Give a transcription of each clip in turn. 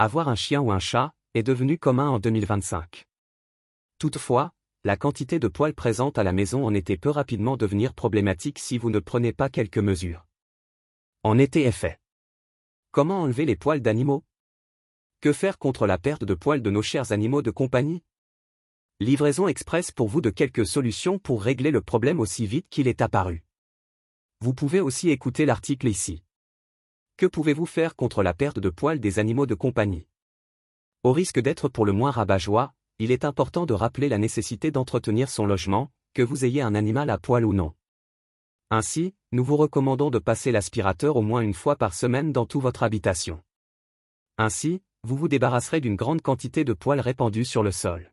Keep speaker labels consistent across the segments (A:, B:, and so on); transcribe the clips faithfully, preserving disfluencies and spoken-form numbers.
A: avoir un chien ou un chat est devenu commun en deux mille vingt-cinq. Toutefois, la quantité de poils présente à la maison en été peut rapidement devenir problématique si vous ne prenez pas quelques mesures. En été est fait. Comment enlever les poils d'animaux? Que faire contre la perte de poils de nos chers animaux de compagnie? Livraison express pour vous de quelques solutions pour régler le problème aussi vite qu'il est apparu. Vous pouvez aussi écouter l'article ici. Que pouvez-vous faire contre la perte de poils des animaux de compagnie? Au risque d'être pour le moins rabat-joie, il est important de rappeler la nécessité d'entretenir son logement, que vous ayez un animal à poil ou non. Ainsi, nous vous recommandons de passer l'aspirateur au moins une fois par semaine dans toute votre habitation. Ainsi, vous vous débarrasserez d'une grande quantité de poils répandus sur le sol.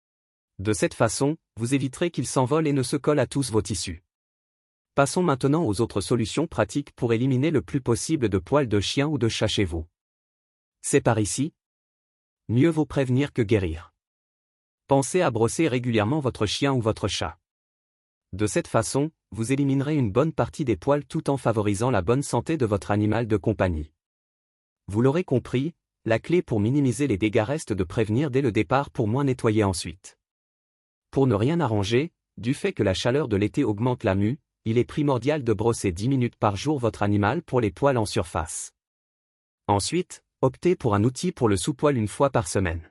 A: De cette façon, vous éviterez qu'ils s'envolent et ne se collent à tous vos tissus. Passons maintenant aux autres solutions pratiques pour éliminer le plus possible de poils de chien ou de chat chez vous. C'est par ici. Mieux vaut prévenir que guérir. Pensez à brosser régulièrement votre chien ou votre chat. De cette façon, vous éliminerez une bonne partie des poils tout en favorisant la bonne santé de votre animal de compagnie. Vous l'aurez compris, la clé pour minimiser les dégâts reste de prévenir dès le départ pour moins nettoyer ensuite. Pour ne rien arranger, du fait que la chaleur de l'été augmente la mue, il est primordial de brosser dix minutes par jour votre animal pour les poils en surface. Ensuite, optez pour un outil pour le sous-poil une fois par semaine.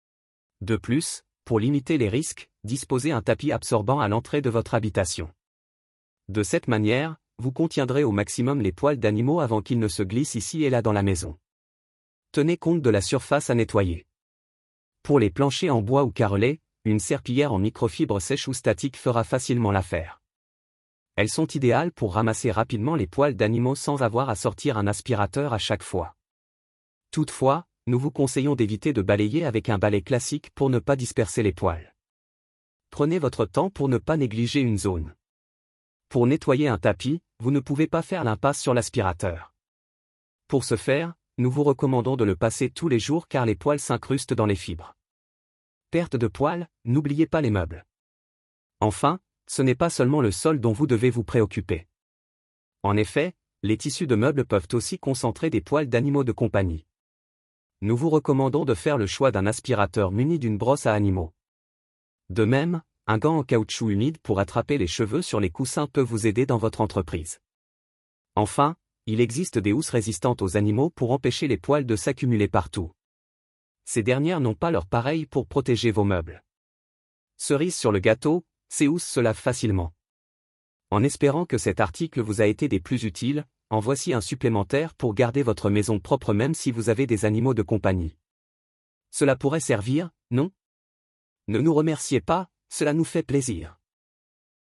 A: De plus, pour limiter les risques, disposez un tapis absorbant à l'entrée de votre habitation. De cette manière, vous contiendrez au maximum les poils d'animaux avant qu'ils ne se glissent ici et là dans la maison. Tenez compte de la surface à nettoyer. Pour les planchers en bois ou carrelés, une serpillière en microfibre sèche ou statique fera facilement l'affaire. Elles sont idéales pour ramasser rapidement les poils d'animaux sans avoir à sortir un aspirateur à chaque fois. Toutefois, nous vous conseillons d'éviter de balayer avec un balai classique pour ne pas disperser les poils. Prenez votre temps pour ne pas négliger une zone. Pour nettoyer un tapis, vous ne pouvez pas faire l'impasse sur l'aspirateur. Pour ce faire, nous vous recommandons de le passer tous les jours car les poils s'incrustent dans les fibres. Perte de poils, n'oubliez pas les meubles. Enfin, ce n'est pas seulement le sol dont vous devez vous préoccuper. En effet, les tissus de meubles peuvent aussi concentrer des poils d'animaux de compagnie. Nous vous recommandons de faire le choix d'un aspirateur muni d'une brosse à animaux. De même, un gant en caoutchouc humide pour attraper les cheveux sur les coussins peut vous aider dans votre entreprise. Enfin, il existe des housses résistantes aux animaux pour empêcher les poils de s'accumuler partout. Ces dernières n'ont pas leur pareil pour protéger vos meubles. Cerise sur le gâteau, ces housses se lavent facilement. En espérant que cet article vous a été des plus utiles, en voici un supplémentaire pour garder votre maison propre même si vous avez des animaux de compagnie. Cela pourrait servir, non? Ne nous remerciez pas, cela nous fait plaisir.